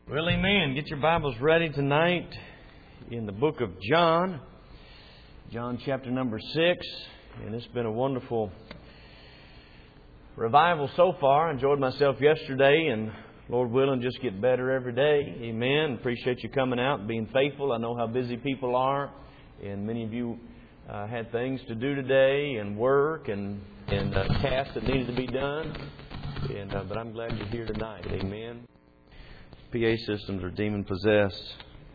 Well, amen. Get your Bibles ready tonight in the book of John. John chapter number 6. And it's been a wonderful revival so far. I enjoyed myself yesterday, and Lord willing, just get better every day. Amen. Appreciate you coming out and being faithful. I know how busy people are, and many of you had things to do today, and work, and tasks that needed to be done. But I'm glad you're here tonight. Amen. PA systems are demon-possessed.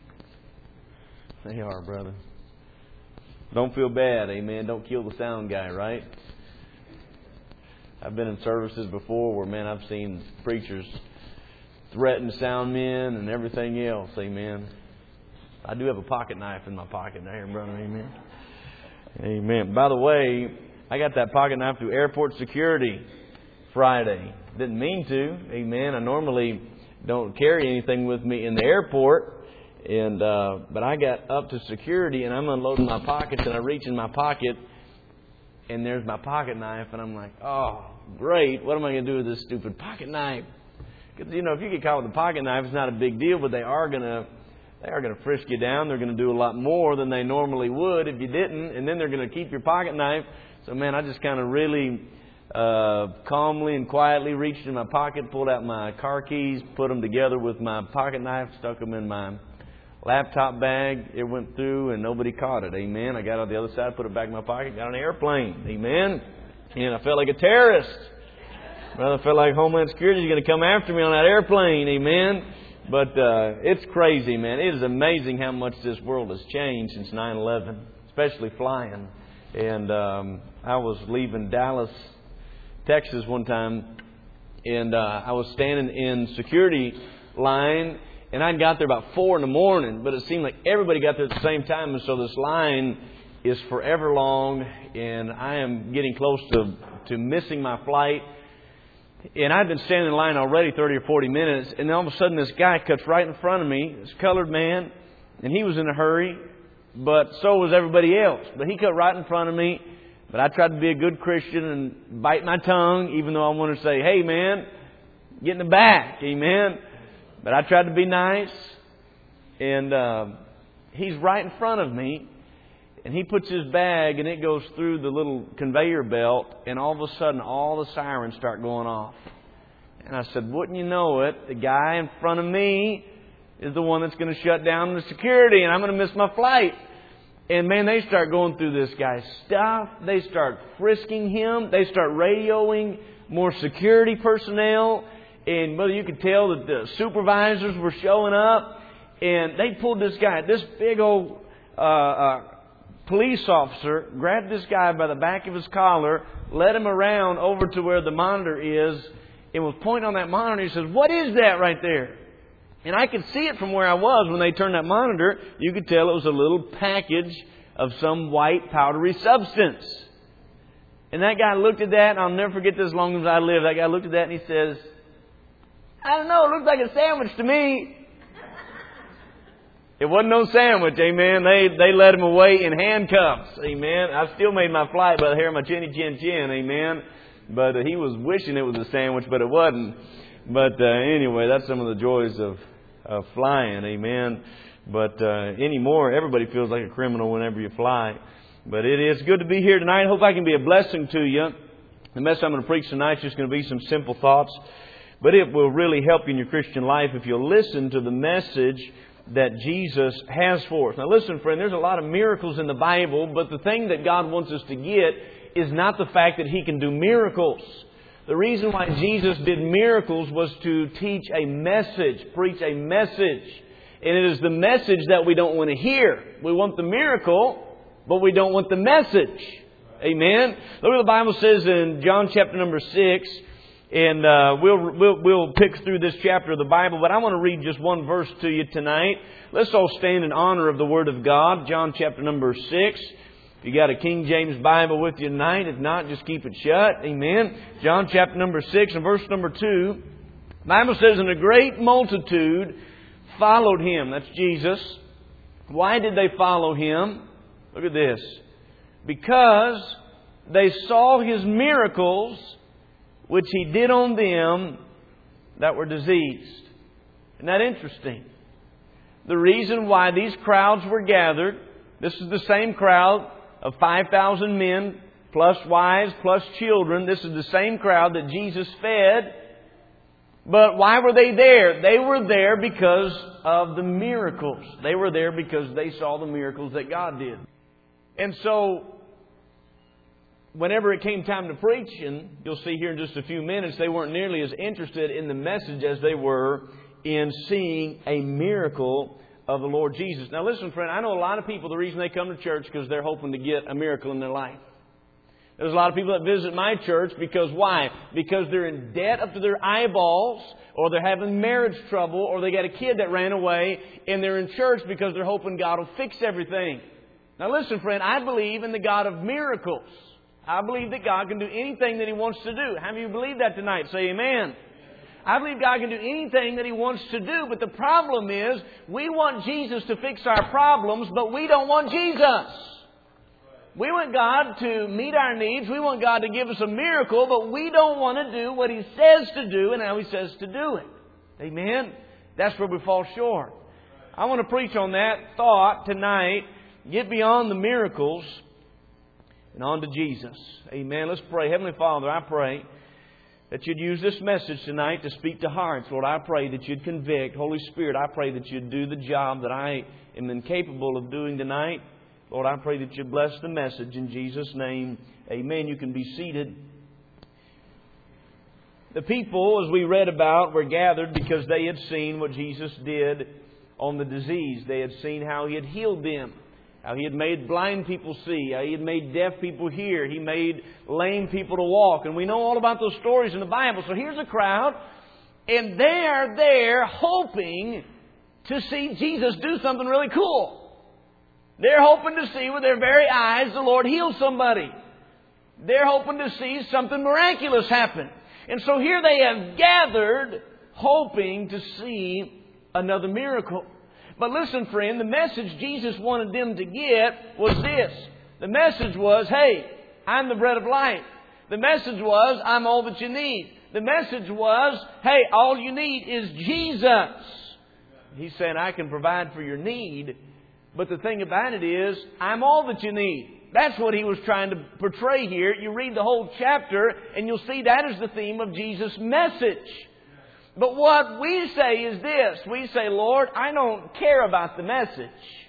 They are, brother. Don't feel bad, amen. Don't kill the sound guy, right? I've been in services before where, man, I've seen preachers threaten sound men and everything else, amen. I do have a pocket knife in my pocket there, brother, amen. Amen. By the way, I got that pocket knife through airport security Friday. Didn't mean to, amen. I normally don't carry anything with me in the airport, but I got up to security and I'm unloading my pockets, and I reach in my pocket and there's my pocket knife, and I'm like, oh, great, what am I going to do with this stupid pocket knife? Because, if you get caught with a pocket knife, it's not a big deal, but they are going to frisk you down. They're going to do a lot more than they normally would if you didn't, and then they're going to keep your pocket knife. So, man, I just kind of really calmly and quietly reached in my pocket, pulled out my car keys, put them together with my pocket knife, stuck them in my laptop bag. It went through and nobody caught it. Amen. I got on the other side, put it back in my pocket, got on an airplane. Amen. And I felt like a terrorist. Brother, I felt like Homeland Security is going to come after me on that airplane. Amen. But it's crazy, man. It is amazing how much this world has changed since 9/11, especially flying. And I was leaving Dallas, Texas one time, and I was standing in security line, and I'd got there about 4 a.m, but it seemed like everybody got there at the same time, and so this line is forever long, and I am getting close to missing my flight. And I'd been standing in line already 30 or 40 minutes, and then all of a sudden this guy cuts right in front of me, this colored man, and he was in a hurry, but so was everybody else. But he cut right in front of me. But I tried to be a good Christian and bite my tongue, even though I wanted to say, hey, man, get in the back. Amen. But I tried to be nice. And he's right in front of me. And he puts his bag, and it goes through the little conveyor belt. And all of a sudden, all the sirens start going off. And I said, wouldn't you know it, the guy in front of me is the one that's going to shut down the security, and I'm going to miss my flight. And, man, they start going through this guy's stuff. They start frisking him. They start radioing more security personnel. And, brother, you could tell that the supervisors were showing up. And they pulled this guy, this big old police officer, grabbed this guy by the back of his collar, led him around over to where the monitor is, and was pointing on that monitor. He says, what is that right there? And I could see it from where I was. When they turned that monitor, you could tell it was a little package of some white powdery substance. And that guy looked at that, and I'll never forget this as long as I live. That guy looked at that and he says, I don't know, it looks like a sandwich to me. It wasn't no sandwich, amen. They led him away in handcuffs, amen. I still made my flight by the hair of my chinny chin chin, amen. But he was wishing it was a sandwich, but it wasn't. But anyway, that's some of the joys of flying, amen. But anymore, everybody feels like a criminal whenever you fly. But it is good to be here tonight. I hope I can be a blessing to you. The message I'm going to preach tonight is just going to be some simple thoughts. But it will really help you in your Christian life if you'll listen to the message that Jesus has for us. Now listen, friend, there's a lot of miracles in the Bible, but the thing that God wants us to get is not the fact that He can do miracles. The reason why Jesus did miracles was to teach a message, preach a message. And it is the message that we don't want to hear. We want the miracle, but we don't want the message. Amen? Look what the Bible says in John chapter number 6. And we'll pick through this chapter of the Bible. But I want to read just one verse to you tonight. Let's all stand in honor of the Word of God. John chapter number 6. If you got a King James Bible with you tonight, if not, just keep it shut. Amen. John chapter number 6 and verse number 2. The Bible says, and a great multitude followed Him. That's Jesus. Why did they follow Him? Look at this. Because they saw His miracles, which He did on them that were diseased. Isn't that interesting? The reason why these crowds were gathered, this is the same crowd of 5,000 men, plus wives, plus children. This is the same crowd that Jesus fed. But why were they there? They were there because of the miracles. They were there because they saw the miracles that God did. And so, whenever it came time to preach, and you'll see here in just a few minutes, they weren't nearly as interested in the message as they were in seeing a miracle of the Lord Jesus. Now listen, friend, I know a lot of people, the reason they come to church is because they're hoping to get a miracle in their life. There's a lot of people that visit my church because why? Because they're in debt up to their eyeballs, or they're having marriage trouble, or they got a kid that ran away, and they're in church because they're hoping God will fix everything. Now listen, friend, I believe in the God of miracles. I believe that God can do anything that He wants to do. How many of you believe that tonight? Say amen. I believe God can do anything that He wants to do, but the problem is we want Jesus to fix our problems, but we don't want Jesus. We want God to meet our needs. We want God to give us a miracle, but we don't want to do what He says to do and how He says to do it. Amen? That's where we fall short. I want to preach on that thought tonight. Get beyond the miracles and on to Jesus. Amen. Let's pray. Heavenly Father, I pray that You'd use this message tonight to speak to hearts. Lord, I pray that You'd convict. Holy Spirit, I pray that You'd do the job that I am incapable of doing tonight. Lord, I pray that You bless the message in Jesus' name. Amen. You can be seated. The people, as we read about, were gathered because they had seen what Jesus did on the disease. They had seen how He had healed them, how He had made blind people see, how He had made deaf people hear, He made lame people to walk. And we know all about those stories in the Bible. So here's a crowd, and they are there hoping to see Jesus do something really cool. They're hoping to see with their very eyes the Lord heal somebody. They're hoping to see something miraculous happen. And so here they have gathered hoping to see another miracle. But listen, friend, the message Jesus wanted them to get was this. The message was, hey, I'm the bread of life. The message was, I'm all that you need. The message was, hey, all you need is Jesus. He's saying, I can provide for your need. But the thing about it is, I'm all that you need. That's what He was trying to portray here. You read the whole chapter and you'll see that is the theme of Jesus' message. But what we say is this. We say, Lord, I don't care about the message.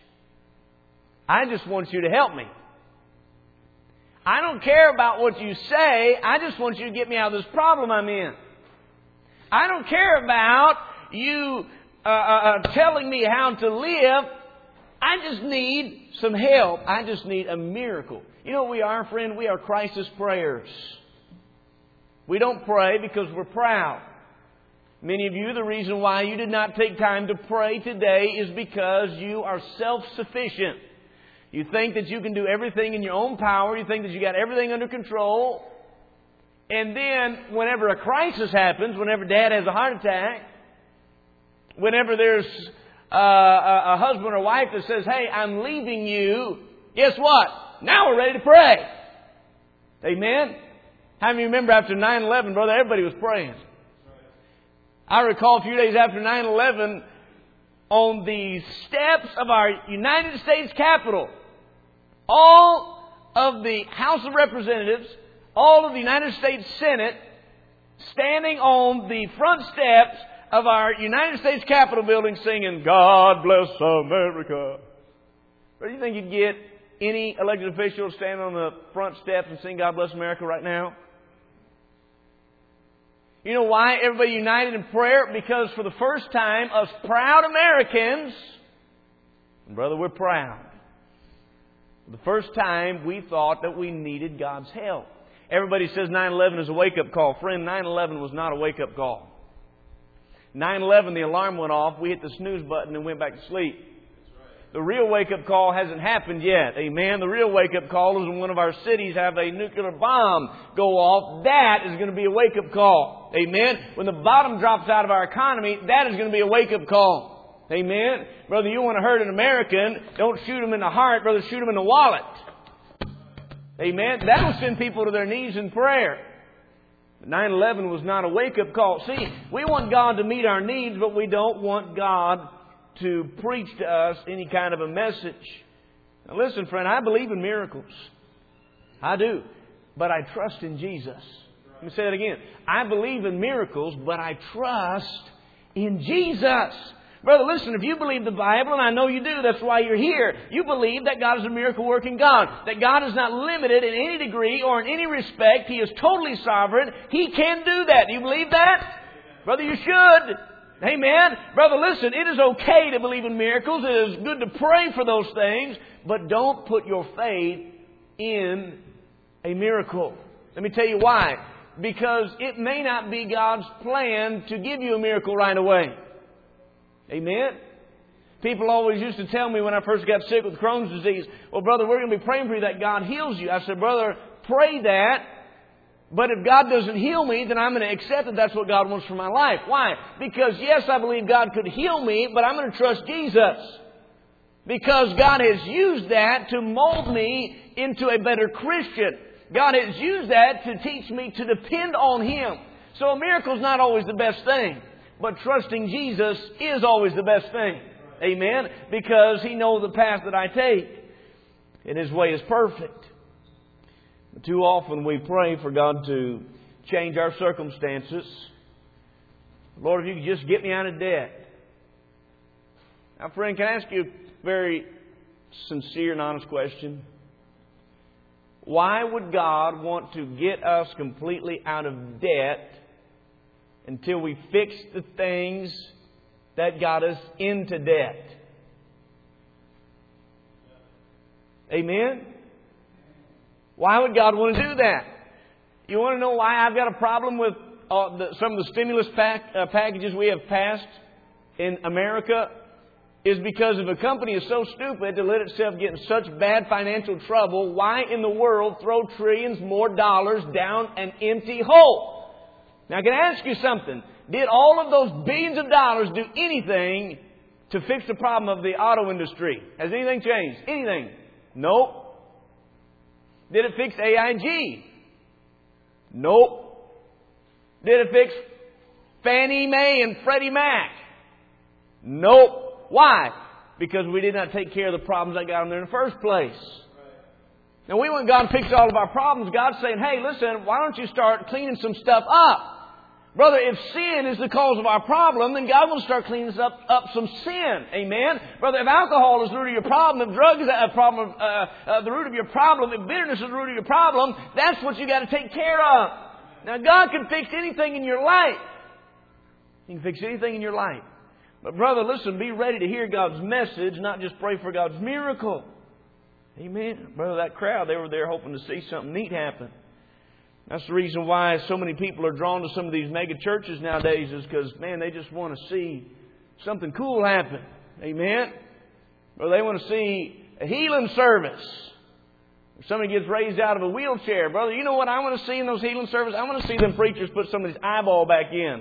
I just want You to help me. I don't care about what You say. I just want You to get me out of this problem I'm in. I don't care about You telling me how to live. I just need some help. I just need a miracle. You know what we are, friend? We are crisis prayers. We don't pray because we're proud. Many of you, the reason why you did not take time to pray today is because you are self-sufficient. You think that you can do everything in your own power. You think that you got everything under control. And then whenever a crisis happens, whenever Dad has a heart attack, whenever there's a husband or wife that says, hey, I'm leaving you, guess what? Now we're ready to pray. Amen? How many remember after 9/11, brother, everybody was praying. I recall a few days after 9/11, on the steps of our United States Capitol, all of the House of Representatives, all of the United States Senate, standing on the front steps of our United States Capitol building singing, God bless America. Do you think you'd get any elected official standing on the front steps and sing God bless America right now? You know why everybody united in prayer? Because for the first time, us proud Americans, brother, we're proud. For the first time, we thought that we needed God's help. Everybody says 9/11 is a wake-up call. Friend, 9/11 was not a wake-up call. 9/11, the alarm went off, we hit the snooze button and went back to sleep. The real wake-up call hasn't happened yet. Amen. The real wake-up call is when one of our cities have a nuclear bomb go off. That is going to be a wake-up call. Amen. When the bottom drops out of our economy, that is going to be a wake-up call. Amen. Brother, you want to hurt an American, don't shoot him in the heart, brother, shoot him in the wallet. Amen. That will send people to their knees in prayer. 9/11 was not a wake-up call. See, we want God to meet our needs, but we don't want God to preach to us any kind of a message. Now listen, friend, I believe in miracles. I do. But I trust in Jesus. Let me say that again. I believe in miracles, but I trust in Jesus. Brother, listen, if you believe the Bible, and I know you do, that's why you're here. You believe that God is a miracle-working God. That God is not limited in any degree or in any respect. He is totally sovereign. He can do that. Do you believe that? Brother, you should. Amen. Brother, listen, it is okay to believe in miracles. It is good to pray for those things. But don't put your faith in a miracle. Let me tell you why. Because it may not be God's plan to give you a miracle right away. Amen? People always used to tell me when I first got sick with Crohn's disease, well, brother, we're going to be praying for you that God heals you. I said, brother, pray that. But if God doesn't heal me, then I'm going to accept that that's what God wants for my life. Why? Because, yes, I believe God could heal me, but I'm going to trust Jesus. Because God has used that to mold me into a better Christian. God has used that to teach me to depend on Him. So a miracle is not always the best thing. But trusting Jesus is always the best thing. Amen? Because He knows the path that I take. And His way is perfect. But too often we pray for God to change our circumstances. Lord, if you could just get me out of debt. Now, friend, can I ask you a very sincere and honest question? Why would God want to get us completely out of debt until we fix the things that got us into debt? Amen? Why would God want to do that? You want to know why I've got a problem with some of the stimulus packages we have passed in America? Is because if a company is so stupid to let itself get in such bad financial trouble, why in the world throw trillions more dollars down an empty hole? Now, can I ask you something? Did all of those billions of dollars do anything to fix the problem of the auto industry? Has anything changed? Anything? Nope. Did it fix AIG? Nope. Did it fix Fannie Mae and Freddie Mac? Nope. Why? Because we did not take care of the problems that got them there in the first place. Now, we want God to fix all of our problems. God's saying, hey, listen, why don't you start cleaning some stuff up? Brother, if sin is the cause of our problem, then God will start cleaning up some sin. Amen? Brother, if alcohol is the root of your problem, if drugs is the root of your problem, if bitterness is the root of your problem, that's what you got to take care of. Now, God can fix anything in your life. He can fix anything in your life. But brother, listen, be ready to hear God's message, not just pray for God's miracle. Amen. Brother, that crowd, they were there hoping to see something neat happen. That's the reason why so many people are drawn to some of these mega churches nowadays, is because, man, they just want to see something cool happen. Amen. Or they want to see a healing service. Or somebody gets raised out of a wheelchair. Brother, you know what I want to see in those healing services? I want to see them preachers put somebody's eyeball back in.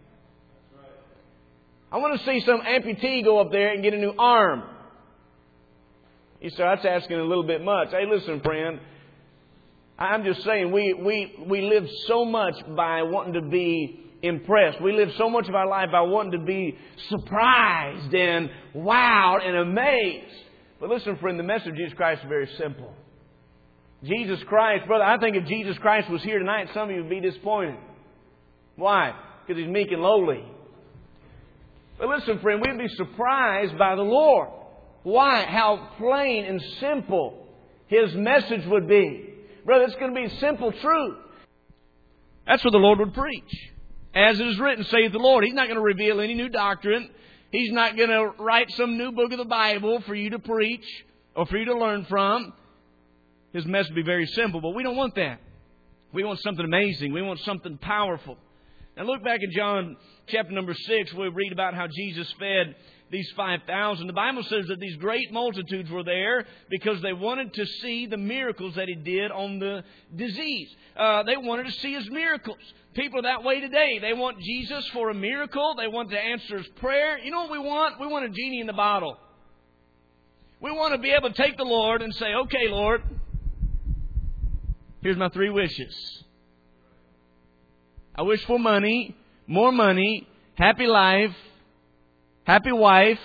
I want to see some amputee go up there and get a new arm. You say, that's asking a little bit much. Hey, listen, friend. I'm just saying we live so much by wanting to be impressed. We live so much of our life by wanting to be surprised and wowed and amazed. But listen, friend, the message of Jesus Christ is very simple. Jesus Christ, brother, I think if Jesus Christ was here tonight, some of you would be disappointed. Why? Because He's meek and lowly. But listen, friend, we'd be surprised by the Lord. Why? How plain and simple His message would be. Brother, it's going to be simple truth. That's what the Lord would preach. As it is written, saith the Lord. He's not going to reveal any new doctrine. He's not going to write some new book of the Bible for you to preach or for you to learn from. His message will be very simple, but we don't want that. We want something amazing. We want something powerful. Now look back in John chapter number 6, where we read about how Jesus fed these 5,000. The Bible says that these great multitudes were there because they wanted to see the miracles that He did on the disease. They wanted to see His miracles. People are that way today. They want Jesus for a miracle. They want to answer His prayer. You know what we want? We want a genie in the bottle. We want to be able to take the Lord and say, okay, Lord, here's my 3 wishes. I wish for money, more money, happy life, happy wife,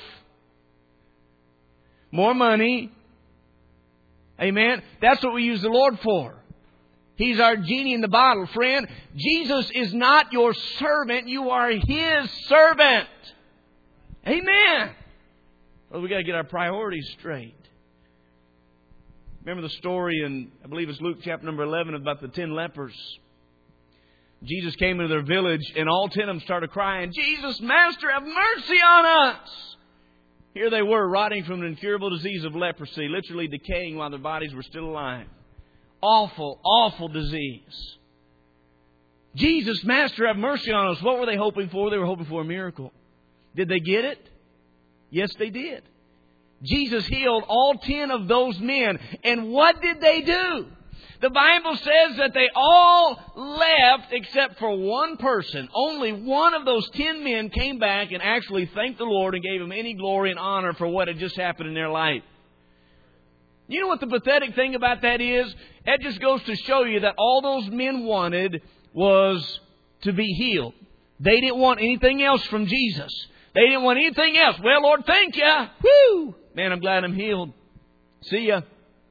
more money. Amen. That's what we use the Lord for. He's our genie in the bottle, friend. Jesus is not your servant. You are His servant. Amen. Well, we got to get our priorities straight. Remember the story in, I believe it's Luke chapter number 11, about the 10 lepers. Jesus came into their village and all 10 of them started crying, "Jesus, Master, have mercy on us." Here they were, rotting from an incurable disease of leprosy, literally decaying while their bodies were still alive. Awful, awful disease. "Jesus, Master, have mercy on us." What were they hoping for? They were hoping for a miracle. Did they get it? Yes, they did. Jesus healed all 10 of those men. And what did they do? The Bible says that they all left except for one person. Only one of those 10 men came back and actually thanked the Lord and gave Him any glory and honor for what had just happened in their life. You know what the pathetic thing about that is? That just goes to show you that all those men wanted was to be healed. They didn't want anything else from Jesus. They didn't want anything else. "Well, Lord, thank you. Woo! Man, I'm glad I'm healed. See ya."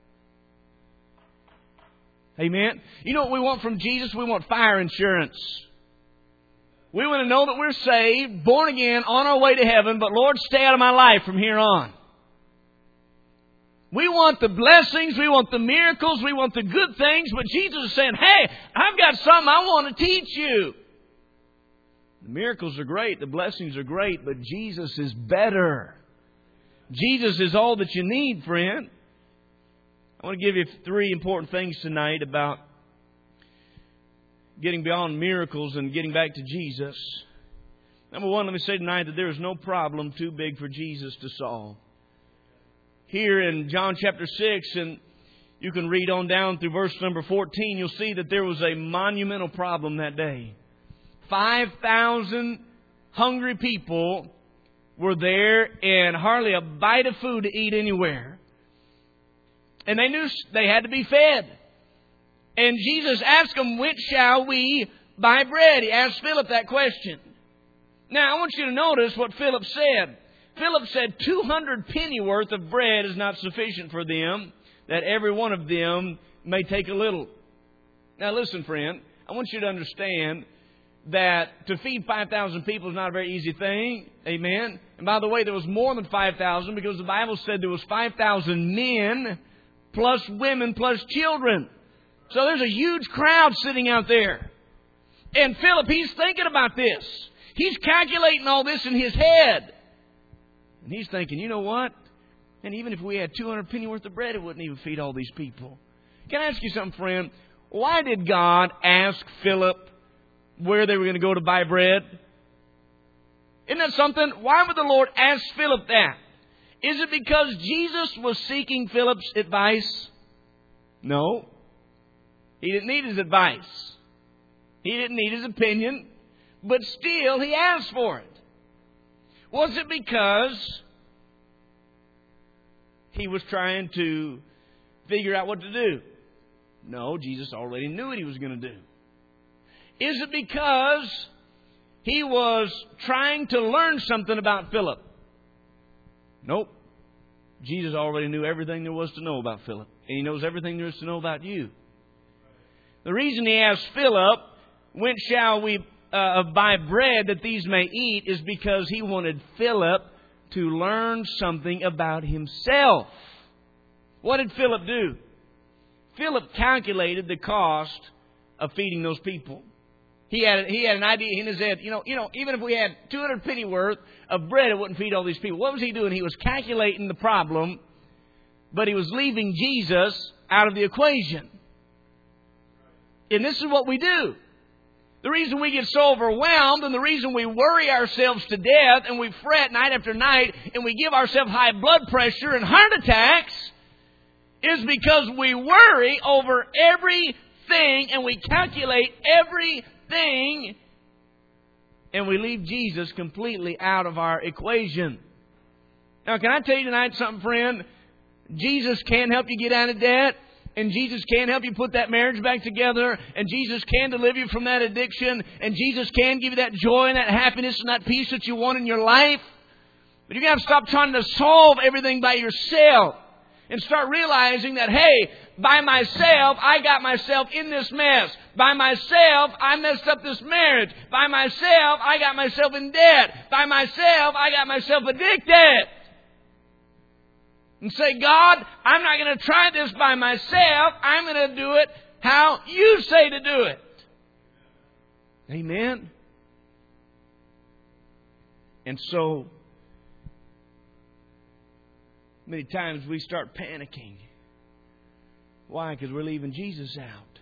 Amen. You know what we want from Jesus? We want fire insurance. We want to know that we're saved, born again, on our way to heaven, but Lord, stay out of my life from here on. We want the blessings, we want the miracles, we want the good things, but Jesus is saying, "Hey, I've got something I want to teach you." The miracles are great, the blessings are great, but Jesus is better. Jesus is all that you need, friend. I want to give you 3 important things tonight about getting beyond miracles and getting back to Jesus. Number 1, let me say tonight that there is no problem too big for Jesus to solve. Here in John chapter 6, and you can read on down through verse number 14, you'll see that there was a monumental problem that day. 5,000 hungry people were there and hardly a bite of food to eat anywhere. And they knew they had to be fed. And Jesus asked them, "When shall we buy bread?" He asked Philip that question. Now, I want you to notice what Philip said. Philip said 200 pennyworth of bread is not sufficient for them, that every one of them may take a little. Now, listen, friend, I want you to understand that to feed 5,000 people is not a very easy thing. Amen. And by the way, there was more than 5,000 because the Bible said there was 5,000 men plus women plus children. So there's a huge crowd sitting out there. And Philip, he's thinking about this. He's calculating all this in his head. And he's thinking, you know what? And even if we had 200 penny worth of bread, it wouldn't even feed all these people. Can I ask you something, friend? Why did God ask Philip where they were going to go to buy bread? Isn't that something? Why would the Lord ask Philip that? Is it because Jesus was seeking Philip's advice? No. He didn't need his advice. He didn't need his opinion. But still, he asked for it. Was it because he was trying to figure out what to do? No, Jesus already knew what he was going to do. Is it because he was trying to learn something about Philip? Nope. Jesus already knew everything there was to know about Philip. And He knows everything there is to know about you. The reason He asked Philip, "When shall we buy bread that these may eat?" is because He wanted Philip to learn something about himself. What did Philip do? Philip calculated the cost of feeding those people. He had an idea in his head. You know, even if we had 200 penny worth of bread, it wouldn't feed all these people. What was he doing? He was calculating the problem, but he was leaving Jesus out of the equation. And this is what we do. The reason we get so overwhelmed and the reason we worry ourselves to death and we fret night after night and we give ourselves high blood pressure and heart attacks is because we worry over everything and we calculate everything and we leave Jesus completely out of our equation. Now, can I tell you tonight something, friend? Jesus can help you get out of debt. And Jesus can help you put that marriage back together. And Jesus can deliver you from that addiction. And Jesus can give you that joy and that happiness and that peace that you want in your life. But you're going to have to stop trying to solve everything by yourself. And start realizing that, hey, by myself, I got myself in this mess. By myself, I messed up this marriage. By myself, I got myself in debt. By myself, I got myself addicted. And say, God, I'm not going to try this by myself. I'm going to do it how you say to do it. Amen. And so, many times we start panicking. Why? Because we're leaving Jesus out.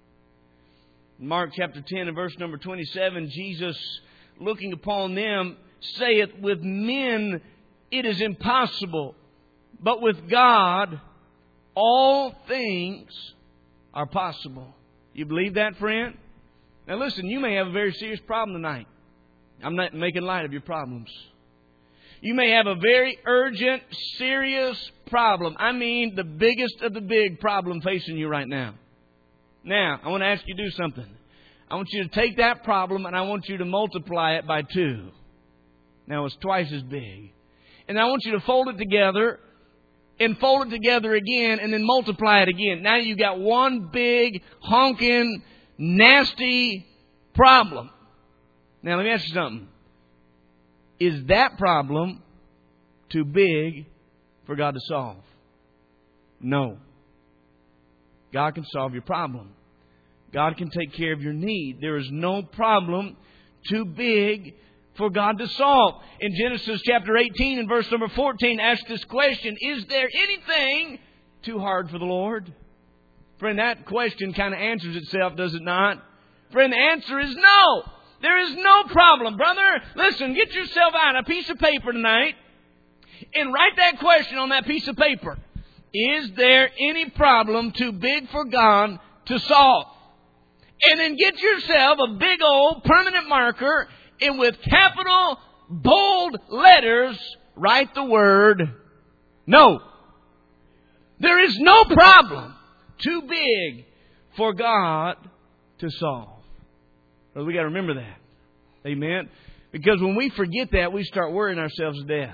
In Mark chapter 10 and verse number 27, Jesus, looking upon them, saith, with men it is impossible, but with God all things are possible. You believe that, friend? Now listen, you may have a very serious problem tonight. I'm not making light of your problems. You may have a very urgent, serious problem. I mean, the biggest of the big problem facing you right now. Now, I want to ask you to do something. I want you to take that problem and I want you to multiply it by 2. Now, it's twice as big. And I want you to fold it together and fold it together again and then multiply it again. Now you've got one big, honking, nasty problem. Now, let me ask you something. Is that problem too big for God to solve? No. God can solve your problem. God can take care of your need. There is no problem too big for God to solve. In Genesis chapter 18 and verse number 14, ask this question, is there anything too hard for the Lord? Friend, that question kind of answers itself, does it not? Friend, the answer is no. There is no problem, brother. Listen, get yourself out a piece of paper tonight and write that question on that piece of paper. Is there any problem too big for God to solve? And then get yourself a big old permanent marker and with capital, bold letters, write the word no. There is no problem too big for God to solve. Well, we got to remember that. Amen. Because when we forget that, we start worrying ourselves to death.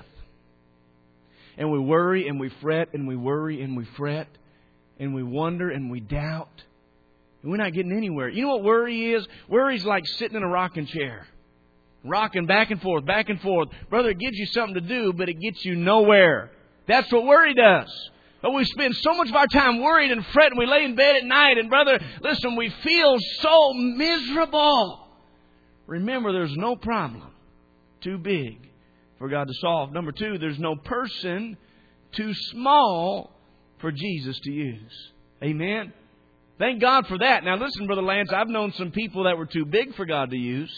And we worry and we fret and we worry and we fret and we wonder and we doubt. And we're not getting anywhere. You know what worry is? Worry is like sitting in a rocking chair. Rocking back and forth, back and forth. Brother, it gives you something to do, but it gets you nowhere. That's what worry does. But we spend so much of our time worried and fretting. We lay in bed at night and brother, listen, we feel so miserable. Remember, there's no problem too big for God to solve. Number 2, there's no person too small for Jesus to use. Amen. Thank God for that. Now listen, Brother Lance, I've known some people that were too big for God to use.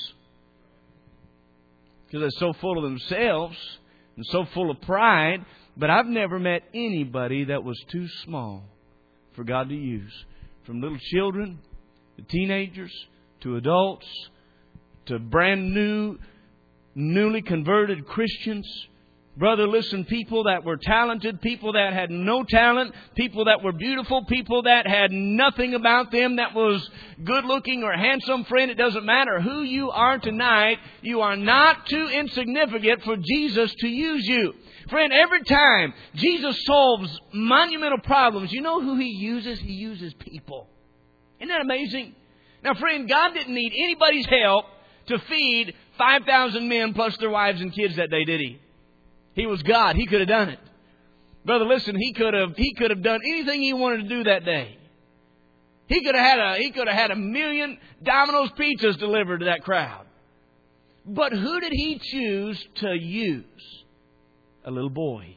Because they're so full of themselves and so full of pride. But I've never met anybody that was too small for God to use. From little children to teenagers to adults to brand new, newly converted Christians. Brother, listen, people that were talented, people that had no talent, people that were beautiful, people that had nothing about them that was good looking or handsome. Friend, it doesn't matter who you are tonight. You are not too insignificant for Jesus to use you. Friend, every time Jesus solves monumental problems, you know who He uses? He uses people. Isn't that amazing? Now, friend, God didn't need anybody's help to feed 5,000 men plus their wives and kids that day, did He? He was God. He could have done it. Brother, listen, He could have done anything He wanted to do that day. He could have had a million Domino's pizzas delivered to that crowd. But who did He choose to use? A little boy.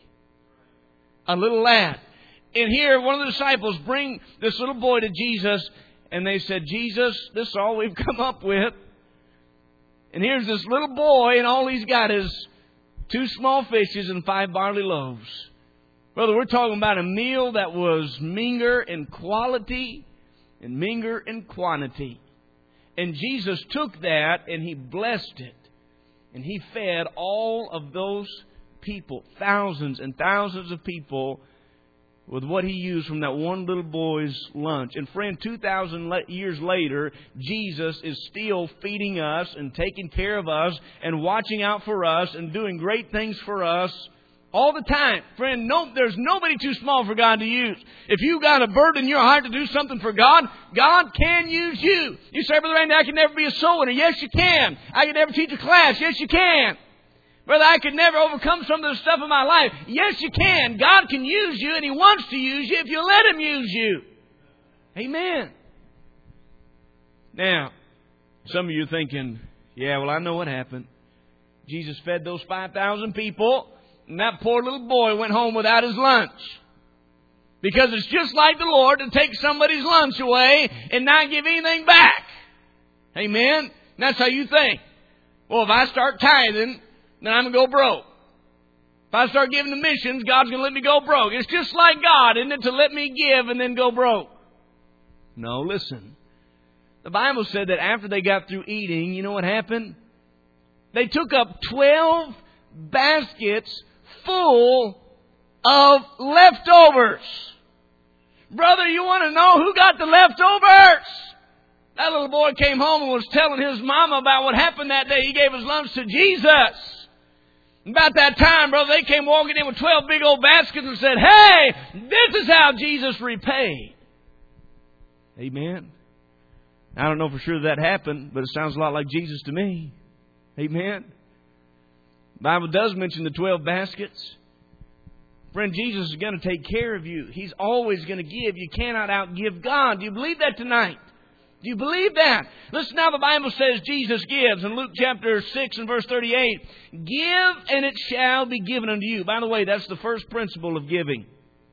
A little lad. And here, one of the disciples bring this little boy to Jesus, and they said, Jesus, this is all we've come up with. And here's this little boy, and all he's got is 2 small fishes and 5 barley loaves. Brother, we're talking about a meal that was meager in quality and meager in quantity. And Jesus took that and He blessed it. And He fed all of those people, thousands and thousands of people, with what He used from that one little boy's lunch. And friend, 2,000 years later, Jesus is still feeding us and taking care of us and watching out for us and doing great things for us all the time. Friend, there's nobody too small for God to use. If you've got a burden in your heart to do something for God, God can use you. You say, Brother Randy, I can never be a soul winner. Yes, you can. I can never teach a class. Yes, you can. Brother, I could never overcome some of the stuff in my life. Yes, you can. God can use you, and He wants to use you if you let Him use you. Amen. Now, some of you are thinking, yeah, well, I know what happened. Jesus fed those 5,000 people, and that poor little boy went home without his lunch. Because it's just like the Lord to take somebody's lunch away and not give anything back. Amen? And that's how you think. Well, if I start tithing, then I'm going to go broke. If I start giving to missions, God's going to let me go broke. It's just like God, isn't it, to let me give and then go broke? No, listen. The Bible said that after they got through eating, you know what happened? They took up 12 baskets full of leftovers. Brother, you want to know who got the leftovers? That little boy came home and was telling his mama about what happened that day. He gave his lunch to Jesus. About that time, brother, they came walking in with 12 big old baskets and said, hey, this is how Jesus repaid. Amen. I don't know for sure that happened, but it sounds a lot like Jesus to me. Amen. The Bible does mention the 12 baskets. Friend, Jesus is going to take care of you. He's always going to give. You cannot outgive God. Do you believe that tonight? Do you believe that? Listen now, the Bible says Jesus gives in Luke chapter 6 and verse 38. Give and it shall be given unto you. By the way, that's the first principle of giving.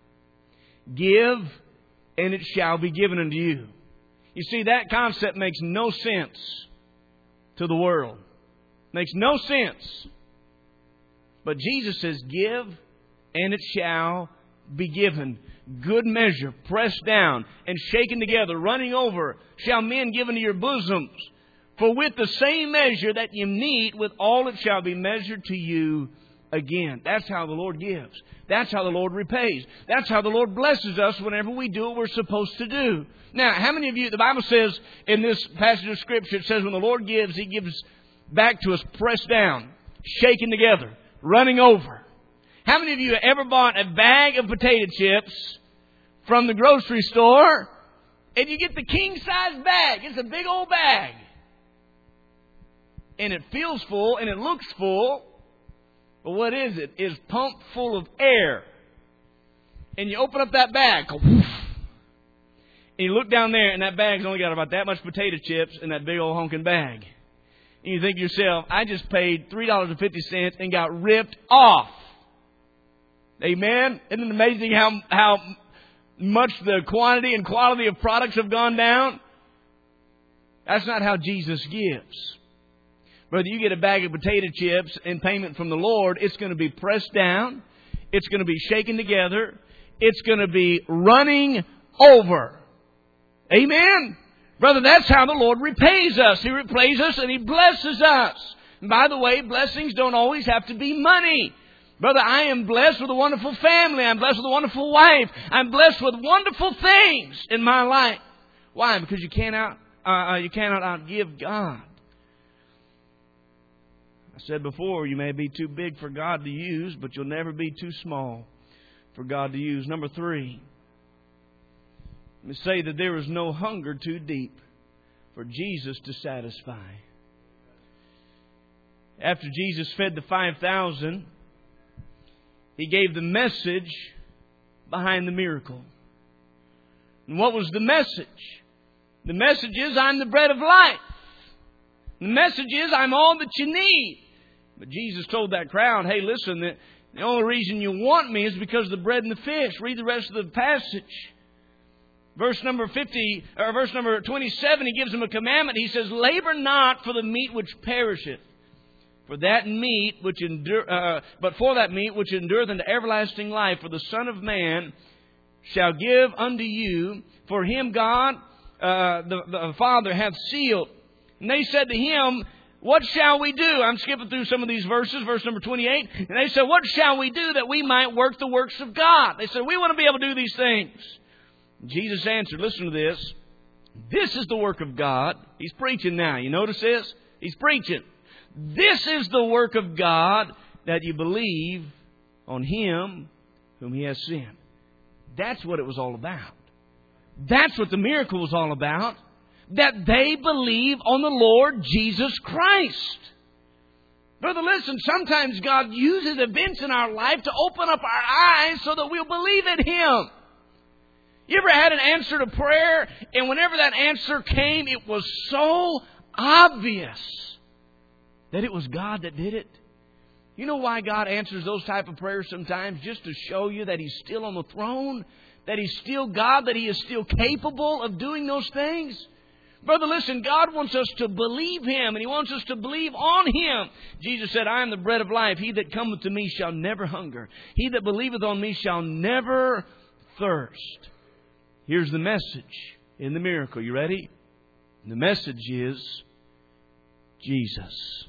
Give and it shall be given unto you. You see, that concept makes no sense to the world. Makes no sense. But Jesus says, give and it shall be given. Good measure, pressed down and shaken together, running over, shall men give into your bosoms. For with the same measure that you mete, with all it shall be measured to you again. That's how the Lord gives. That's how the Lord repays. That's how the Lord blesses us whenever we do what we're supposed to do. Now, how many of you, the Bible says in this passage of Scripture, it says when the Lord gives, He gives back to us pressed down, shaken together, running over. How many of you have ever bought a bag of potato chips from the grocery store and you get the king-size bag? It's a big old bag. And it feels full and it looks full. But what is it? It's pumped full of air. And you open up that bag. And you look down there and that bag's only got about that much potato chips in that big old honking bag. And you think to yourself, I just paid $3.50 and got ripped off. Amen? Isn't it amazing how much the quantity and quality of products have gone down? That's not how Jesus gives. Brother, you get a bag of potato chips in payment from the Lord, it's going to be pressed down. It's going to be shaken together. It's going to be running over. Amen? Brother, that's how the Lord repays us. He repays us and He blesses us. And by the way, blessings don't always have to be money. Brother, I am blessed with a wonderful family. I'm blessed with a wonderful wife. I'm blessed with wonderful things in my life. Why? Because you cannot outgive God. I said before, you may be too big for God to use, but you'll never be too small for God to use. Number 3, let me say that there is no hunger too deep for Jesus to satisfy. After Jesus fed the 5,000, He gave the message behind the miracle. And what was the message? The message is, I'm the bread of life. The message is, I'm all that you need. But Jesus told that crowd, hey, listen, the only reason you want me is because of the bread and the fish. Read the rest of the passage. Verse number 27, He gives them a commandment. He says, labor not for the meat which perisheth, but for that meat which endureth unto everlasting life. For the Son of Man shall give unto you, for Him God, the Father, hath sealed. And they said to Him, what shall we do? I'm skipping through some of these verses, verse number 28. And they said, what shall we do that we might work the works of God? They said, we want to be able to do these things. Jesus answered, listen to this. This is the work of God. He's preaching now. You notice this? He's preaching. This is the work of God, that you believe on Him whom He has sent. That's what it was all about. That's what the miracle was all about. That they believe on the Lord Jesus Christ. Brother, listen, sometimes God uses events in our life to open up our eyes so that we'll believe in Him. You ever had an answer to prayer, and whenever that answer came, it was so obvious that it was God that did it? You know why God answers those type of prayers sometimes? Just to show you that He's still on the throne, that He's still God, that He is still capable of doing those things. Brother, listen, God wants us to believe Him, and He wants us to believe on Him. Jesus said, I am the bread of life. He that cometh to me shall never hunger. He that believeth on me shall never thirst. Here's the message in the miracle. You ready? The message is Jesus.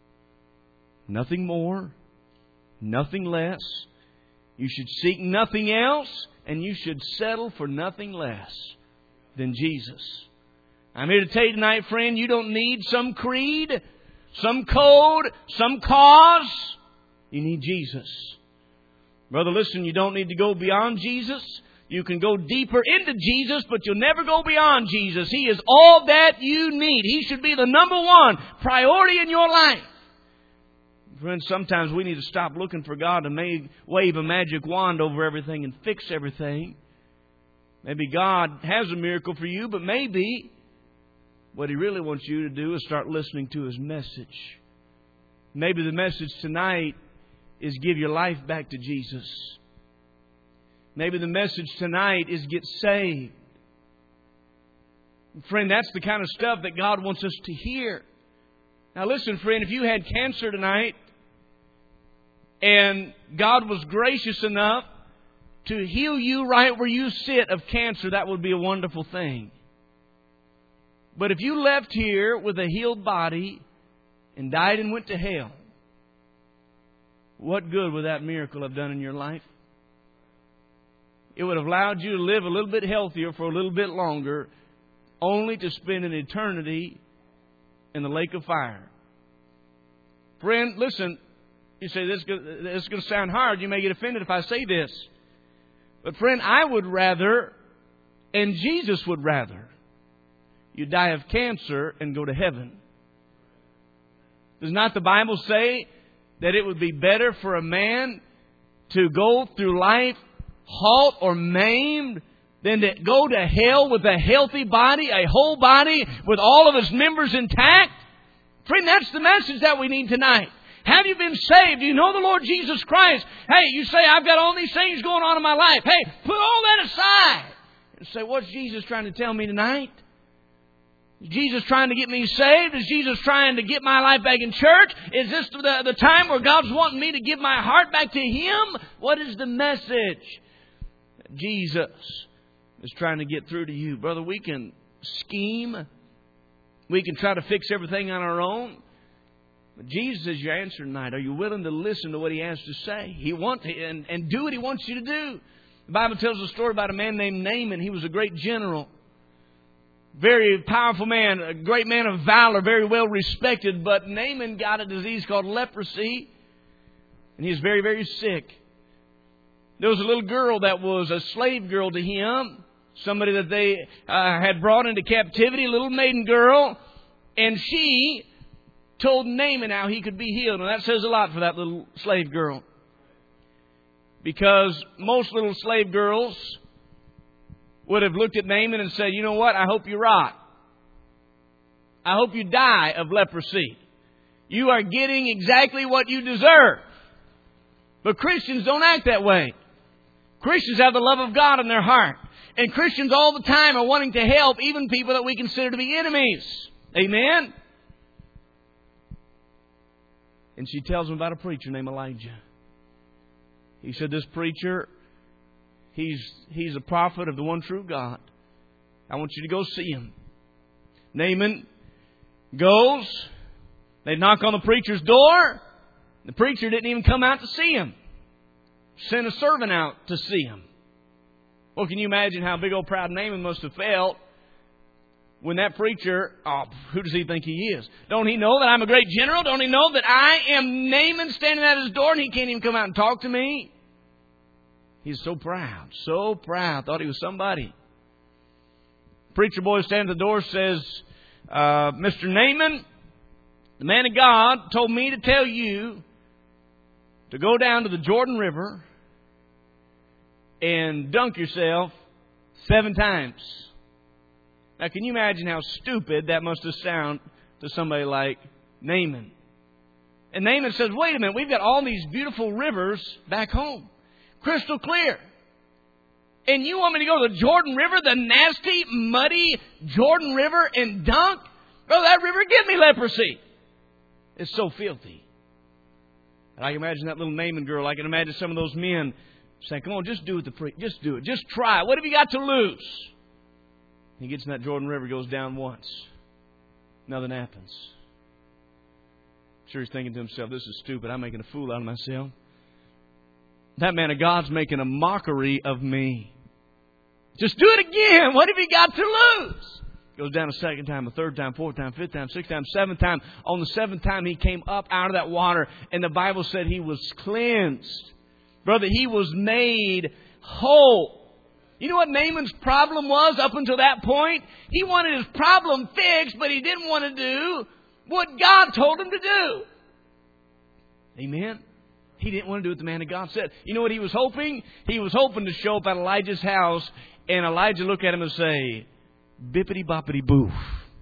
Nothing more, nothing less. You should seek nothing else, and you should settle for nothing less than Jesus. I'm here to tell you tonight, friend, you don't need some creed, some code, some cause. You need Jesus. Brother, listen, you don't need to go beyond Jesus. You can go deeper into Jesus, but you'll never go beyond Jesus. He is all that you need. He should be the number one priority in your life. Friends, sometimes we need to stop looking for God to wave a magic wand over everything and fix everything. Maybe God has a miracle for you, but maybe what He really wants you to do is start listening to His message. Maybe the message tonight is give your life back to Jesus. Maybe the message tonight is get saved. Friend, that's the kind of stuff that God wants us to hear. Now listen, friend, if you had cancer tonight and God was gracious enough to heal you right where you sit of cancer, that would be a wonderful thing. But if you left here with a healed body and died and went to hell, what good would that miracle have done in your life? It would have allowed you to live a little bit healthier for a little bit longer, only to spend an eternity in the lake of fire. Friend, listen, you say this is going to sound hard. You may get offended if I say this. But friend, I would rather, and Jesus would rather, you die of cancer and go to heaven. Does not the Bible say that it would be better for a man to go through life halt or maimed than to go to hell with a healthy body, a whole body, with all of its members intact? Friend, that's the message that we need tonight. Have you been saved? Do you know the Lord Jesus Christ? Hey, you say, I've got all these things going on in my life. Hey, put all that aside and say, what's Jesus trying to tell me tonight? Is Jesus trying to get me saved? Is Jesus trying to get my life back in church? Is this the time where God's wanting me to give my heart back to Him? What is the message that Jesus is trying to get through to you? Brother, we can scheme. We can try to fix everything on our own. But Jesus is your answer tonight. Are you willing to listen to what He has to say? He wants and do what He wants you to do. The Bible tells a story about a man named Naaman. He was a great general. Very powerful man, a great man of valor, very well respected. But Naaman got a disease called leprosy, and he was very, very sick. There was a little girl that was a slave girl to him, somebody that they had brought into captivity, a little maiden girl, and she told Naaman how he could be healed. And that says a lot for that little slave girl. Because most little slave girls would have looked at Naaman and said, you know what, I hope you rot. I hope you die of leprosy. You are getting exactly what you deserve. But Christians don't act that way. Christians have the love of God in their heart. And Christians all the time are wanting to help even people that we consider to be enemies. Amen? And she tells him about a preacher named Elijah. He said, this preacher, he's a prophet of the one true God. I want you to go see him. Naaman goes, They'd knock on the preacher's door. The preacher didn't even come out to see him. Sent a servant out to see him. Well, can you imagine how big old proud Naaman must have felt when that preacher, who does he think he is? Don't he know that I'm a great general? Don't he know that I am Naaman standing at his door and he can't even come out and talk to me? He's so proud, thought he was somebody. Preacher boy standing at the door says, Mr. Naaman, the man of God told me to tell you to go down to the Jordan River and dunk yourself 7 times. Now, can you imagine how stupid that must have sounded to somebody like Naaman? And Naaman says, wait a minute, we've got all these beautiful rivers back home. Crystal clear. And you want me to go to the Jordan River, the nasty, muddy Jordan River, and dunk? Oh, that river give me leprosy. It's so filthy. And I can imagine that little Naaman girl. I can imagine some of those men saying, come on, just do it. Just do it. Just try it. What have you got to lose? He gets in that Jordan River, goes down once. Nothing happens. I'm sure he's thinking to himself, this is stupid. I'm making a fool out of myself. That man of God's making a mockery of me. Just do it again. What have you got to lose? Goes down a second time, a third time, fourth time, fifth time, sixth time, seventh time. On the 7th time, he came up out of that water, and the Bible said he was cleansed. Brother, he was made whole. You know what Naaman's problem was up until that point? He wanted his problem fixed, but he didn't want to do what God told him to do. Amen? He didn't want to do what the man of God said. You know what he was hoping? He was hoping to show up at Elijah's house, and Elijah look at him and say, bippity boppity boof.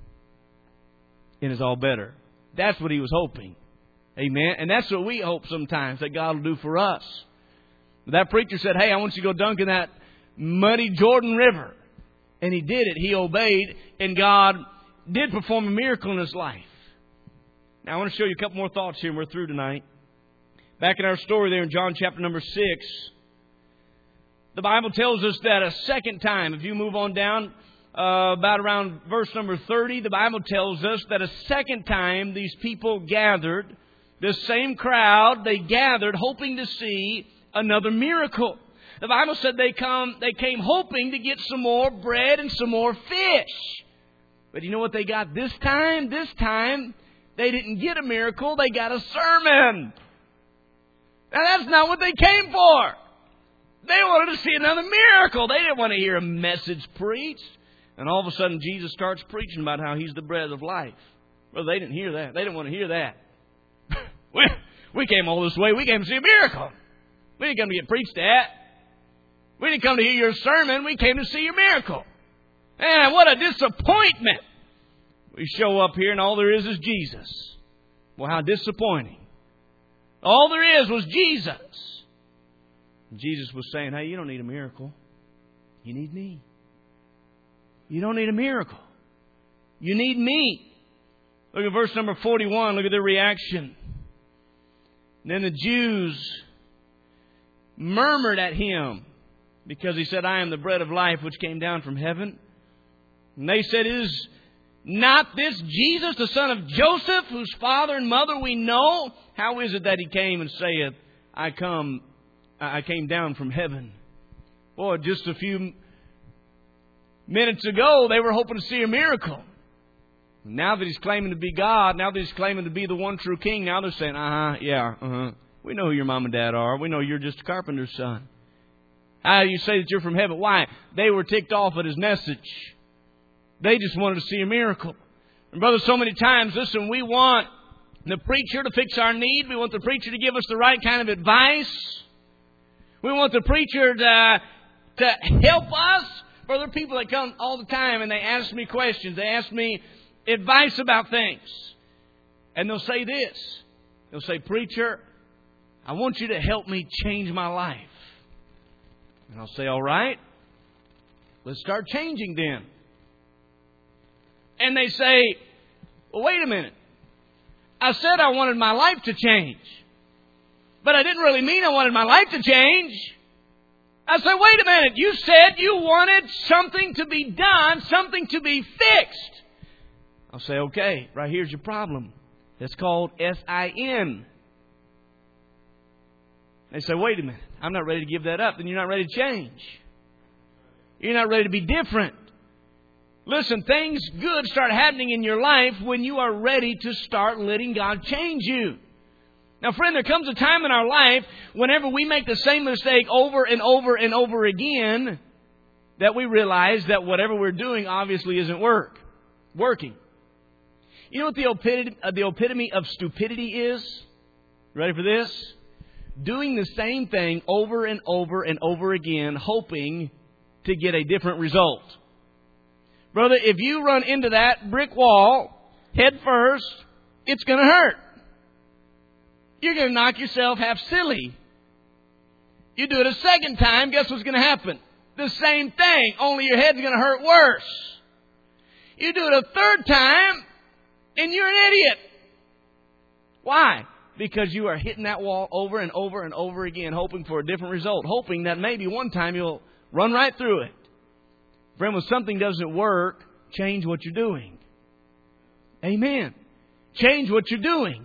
And it's all better. That's what he was hoping. Amen? And that's what we hope sometimes that God will do for us. That preacher said, hey, I want you to go dunk in that muddy Jordan River. And he did it. He obeyed. And God did perform a miracle in his life. Now I want to show you a couple more thoughts here and we're through tonight. Back in our story there in John chapter number 6. The Bible tells us that a second time, if you move on down about around verse number 30, the Bible tells us that a second time these people gathered, this same crowd, they gathered hoping to see another miracle. The Bible said they came hoping to get some more bread and some more fish. But you know what they got this time? This time, they didn't get a miracle, they got a sermon. Now that's not what they came for. They wanted to see another miracle. They didn't want to hear a message preached. And all of a sudden, Jesus starts preaching about how He's the bread of life. Well, they didn't hear that. They didn't want to hear that. We came all this way. We came to see a miracle. We didn't come to get preached at. We didn't come to hear your sermon. We came to see your miracle. Man, what a disappointment. We show up here and all there is Jesus. Well, how disappointing. All there is was Jesus. And Jesus was saying, hey, you don't need a miracle. You need me. You don't need a miracle. You need me. Look at verse number 41. Look at their reaction. And then the Jews murmured at Him because He said, I am the bread of life which came down from heaven. And they said, is not this Jesus, the son of Joseph, whose father and mother we know? How is it that He came and saith, I came down from heaven? Boy, just a few minutes ago, they were hoping to see a miracle. Now that He's claiming to be God, now that He's claiming to be the one true King, now they're saying, we know who your mom and dad are. We know you're just a carpenter's son. How do you say that you're from heaven? Why? They were ticked off at His message. They just wanted to see a miracle. And brother, so many times, listen, we want the preacher to fix our need. We want the preacher to give us the right kind of advice. We want the preacher to help us. Brother, people that come all the time and they ask me questions. They ask me advice about things. And they'll say this. They'll say, preacher, I want you to help me change my life. And I'll say, all right, let's start changing then. And they say, well, wait a minute. I said I wanted my life to change. But I didn't really mean I wanted my life to change. I said, wait a minute. You said you wanted something to be done, something to be fixed. I'll say, okay, right here's your problem. It's called S-I-N. They say, wait a minute, I'm not ready to give that up. Then you're not ready to change. You're not ready to be different. Listen, things good start happening in your life when you are ready to start letting God change you. Now, friend, there comes a time in our life whenever we make the same mistake over and over and over again that we realize that whatever we're doing obviously isn't working. You know what the epitome of stupidity is? Ready for this? Doing the same thing over and over and over again, hoping to get a different result. Brother, if you run into that brick wall head first, it's going to hurt. You're going to knock yourself half silly. You do it a second time, guess what's going to happen? The same thing, only your head's going to hurt worse. You do it a third time, and you're an idiot. Why? Because you are hitting that wall over and over and over again, hoping for a different result, hoping that maybe one time you'll run right through it. Friend, when something doesn't work, change what you're doing. Amen. Change what you're doing.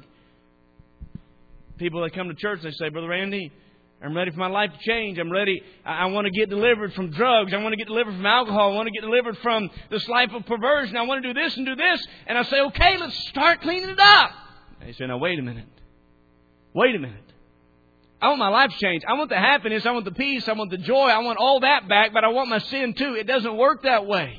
People that come to church, they say, Brother Randy, I'm ready for my life to change. I'm ready. I want to get delivered from drugs. I want to get delivered from alcohol. I want to get delivered from this life of perversion. I want to do this and do this. And I say, okay, let's start cleaning it up. They say, now, wait a minute. Wait a minute. I want my life changed. I want the happiness. I want the peace. I want the joy. I want all that back, but I want my sin too. It doesn't work that way.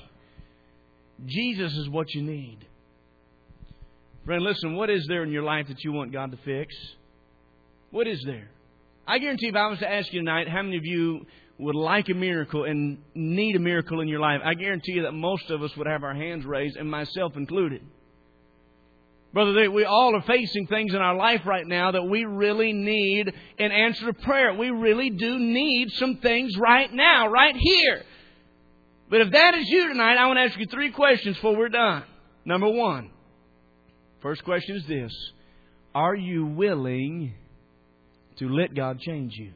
Jesus is what you need. Friend, listen, what is there in your life that you want God to fix? What is there? I guarantee if I was to ask you tonight, how many of you would like a miracle and need a miracle in your life? I guarantee you that most of us would have our hands raised, and myself included. Brother, we all are facing things in our life right now that we really need an answer to prayer. We really do need some things right now, right here. But if that is you tonight, I want to ask you 3 questions before we're done. Number 1. First question is this. Are you willing to let God change you?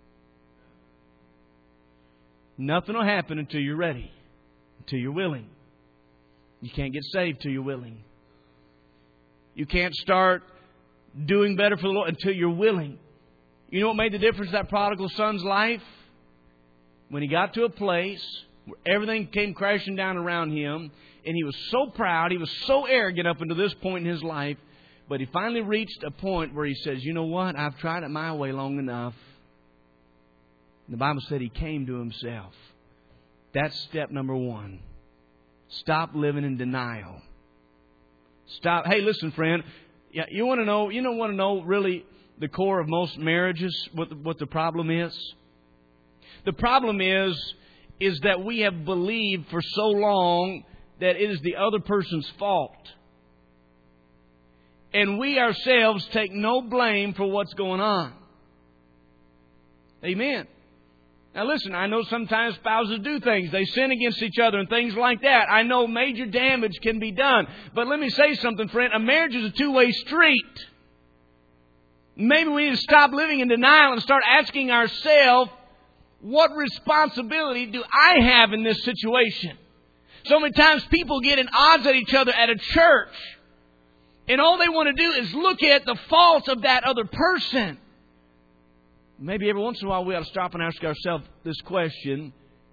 Nothing will happen until you're ready, until you're willing. You can't get saved till you're willing. You can't start doing better for the Lord until you're willing. You know what made the difference in that prodigal son's life? When he got to a place where everything came crashing down around him, and he was so proud, he was so arrogant up until this point in his life, but he finally reached a point where he says, you know what? I've tried it my way long enough. And the Bible said he came to himself. That's step number 1. Stop living in denial. Stop. Hey, listen, friend. Yeah, you want to know really the core of most marriages, what the problem is? The problem is that we have believed for so long that it is the other person's fault. And we ourselves take no blame for what's going on. Amen. Now listen, I know sometimes spouses do things. They sin against each other and things like that. I know major damage can be done. But let me say something, friend. A marriage is a two-way street. Maybe we need to stop living in denial and start asking ourselves, what responsibility do I have in this situation? So many times people get in odds at each other at a church. And all they want to do is look at the faults of that other person. Maybe every once in a while we ought to stop and ask ourselves this question.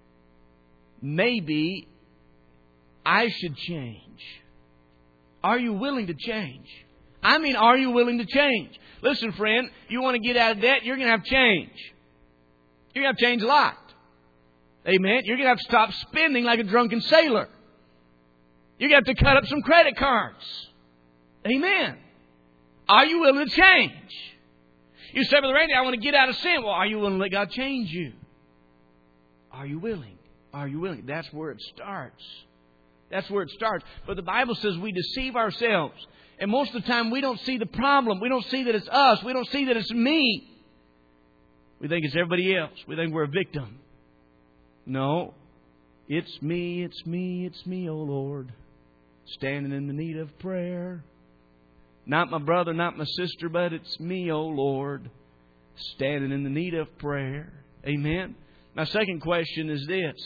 Maybe I should change. Are you willing to change? I mean, are you willing to change? Listen, friend, you want to get out of debt, you're going to have to change. You're going to have to change a lot. Amen. You're going to have to stop spending like a drunken sailor. You're going to have to cut up some credit cards. Amen. Are you willing to change? You say, Brother Randy, I want to get out of sin. Well, are you willing to let God change you? Are you willing? Are you willing? That's where it starts. That's where it starts. But the Bible says we deceive ourselves. And most of the time we don't see the problem. We don't see that it's us. We don't see that it's me. We think it's everybody else. We think we're a victim. No. It's me, it's me, it's me, oh Lord. Standing in the need of prayer. Not my brother, not my sister, but it's me, oh Lord, standing in the need of prayer. Amen. My second question is this.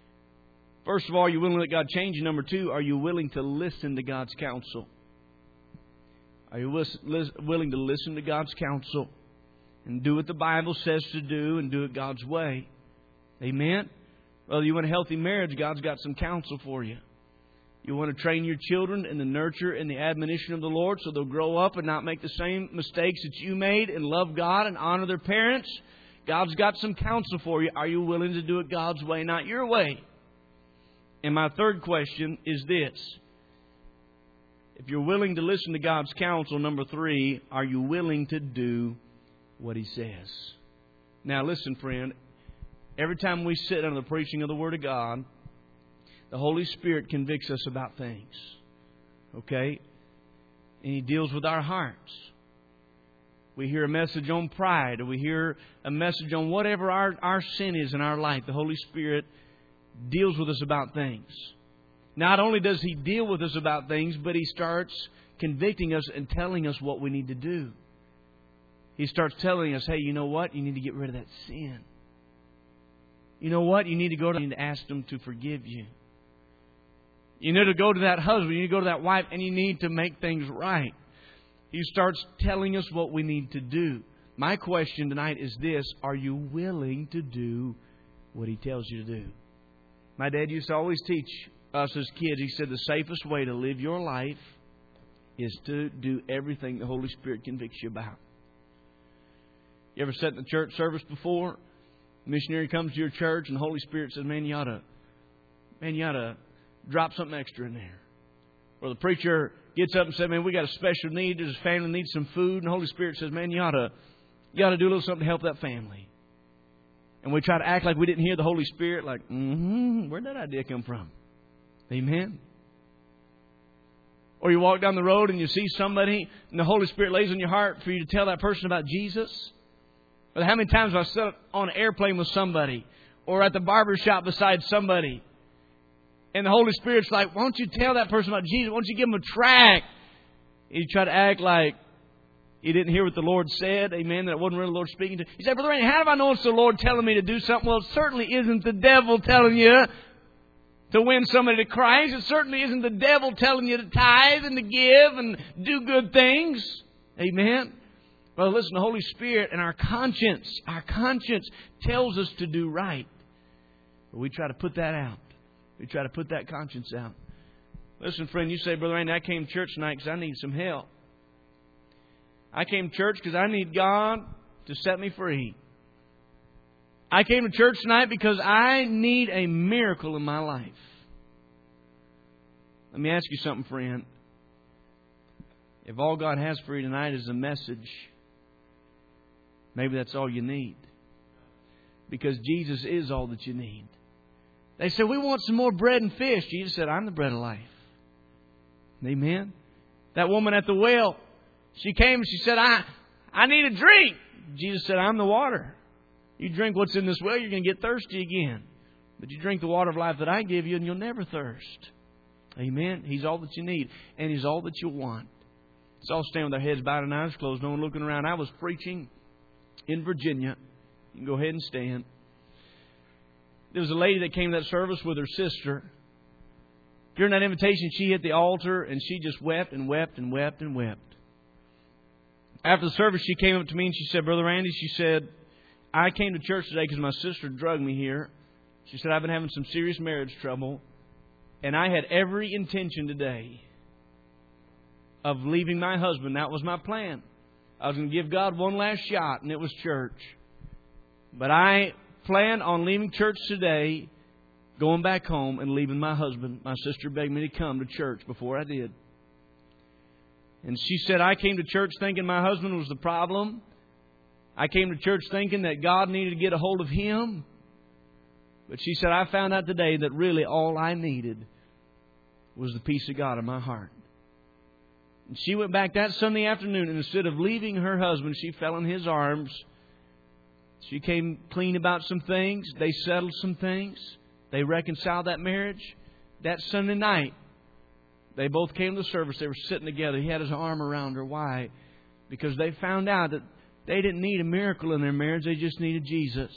First of all, are you willing to let God change you? Number 2, are you willing to listen to God's counsel? Are you willing to listen to God's counsel and do what the Bible says to do and do it God's way? Amen? Well, you want a healthy marriage, God's got some counsel for you. You want to train your children in the nurture and the admonition of the Lord so they'll grow up and not make the same mistakes that you made and love God and honor their parents? God's got some counsel for you. Are you willing to do it God's way, not your way? And my third question is this. If you're willing to listen to God's counsel, number 3, are you willing to do what He says? Now listen, friend. Every time we sit under the preaching of the Word of God, the Holy Spirit convicts us about things. Okay? And He deals with our hearts. We hear a message on pride, or we hear a message on whatever our sin is in our life. The Holy Spirit deals with us about things. Not only does He deal with us about things, but He starts convicting us and telling us what we need to do. He starts telling us, hey, you know what? You need to get rid of that sin. You know what? You need to go to Him and ask Him to forgive you. You need to go to that husband, you need to go to that wife, and you need to make things right. He starts telling us what we need to do. My question tonight is this: are you willing to do what He tells you to do? My dad used to always teach us as kids, he said the safest way to live your life is to do everything the Holy Spirit convicts you about. You ever sat in the church service before? A missionary comes to your church and the Holy Spirit says, man, you ought to drop something extra in there. Or the preacher gets up and says, man, we got a special need. There's a family that needs some food. And the Holy Spirit says, man, you ought to do a little something to help that family. And we try to act like we didn't hear the Holy Spirit, like, where'd that idea come from? Amen. Or you walk down the road and you see somebody and the Holy Spirit lays on your heart for you to tell that person about Jesus. But how many times have I sat on an airplane with somebody or at the barber shop beside somebody and the Holy Spirit's like, why don't you tell that person about Jesus? Why don't you give them a tract? And you try to act like you didn't hear what the Lord said. Amen. That it wasn't really the Lord speaking to you. You say, Brother Randy, how have I know it's the Lord telling me to do something? Well, it certainly isn't the devil telling you to win somebody to Christ. It certainly isn't the devil telling you to tithe and to give and do good things. Amen. Well, listen, the Holy Spirit and our conscience tells us to do right. But we try to put that out. We try to put that conscience out. Listen, friend, you say, Brother Randy, I came to church tonight because I need some help. I came to church because I need God to set me free. I came to church tonight because I need a miracle in my life. Let me ask you something, friend. If all God has for you tonight is a message, maybe that's all you need. Because Jesus is all that you need. They said, we want some more bread and fish. Jesus said, I'm the bread of life. Amen. That woman at the well, she came and she said, I need a drink. Jesus said, I'm the water. You drink what's in this well, you're going to get thirsty again. But you drink the water of life that I give you and you'll never thirst. Amen. He's all that you need. And He's all that you want. So all stand with our heads bowed and eyes closed, no one looking around. I was preaching in Virginia. You can go ahead and stand. There was a lady that came to that service with her sister. During that invitation, she hit the altar and she just wept and wept and wept and wept. After the service, she came up to me and she said, Brother Randy, she said, I came to church today because my sister drugged me here. She said, I've been having some serious marriage trouble. And I had every intention today of leaving my husband. That was my plan. I was going to give God one last shot, and it was church. But I planned on leaving church today, going back home, and leaving my husband. My sister begged me to come to church before I did. And she said, I came to church thinking my husband was the problem. I came to church thinking that God needed to get a hold of him. But she said, I found out today that really all I needed was the peace of God in my heart. And she went back that Sunday afternoon, and instead of leaving her husband, she fell in his arms. She came clean about some things. They settled some things. They reconciled that marriage. That Sunday night, they both came to the service. They were sitting together. He had his arm around her. Why? Because they found out that they didn't need a miracle in their marriage. They just needed Jesus.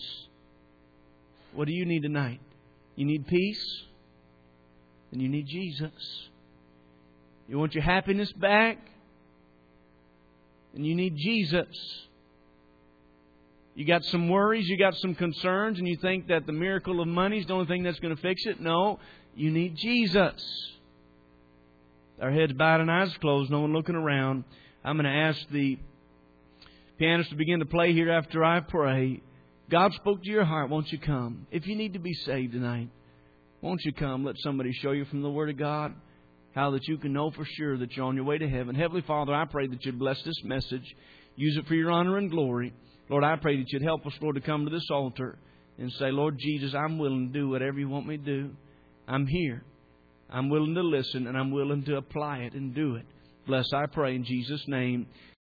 What do you need tonight? You need peace, and you need Jesus. You want your happiness back? and you need Jesus. You got some worries, you got some concerns, and you think that the miracle of money is the only thing that's going to fix it. No, you need Jesus. Our heads bowed and eyes closed, no one looking around. I'm going to ask the pianist to begin to play here after I pray. God spoke to your heart. Won't you come? If you need to be saved tonight, won't you come? Let somebody show you from the Word of God how that you can know for sure that you're on your way to heaven. Heavenly Father, I pray that you'd bless this message. Use it for your honor and glory. Lord, I pray that you'd help us, Lord, to come to this altar and say, Lord Jesus, I'm willing to do whatever you want me to do. I'm here. I'm willing to listen, and I'm willing to apply it and do it. Bless, I pray, in Jesus' name.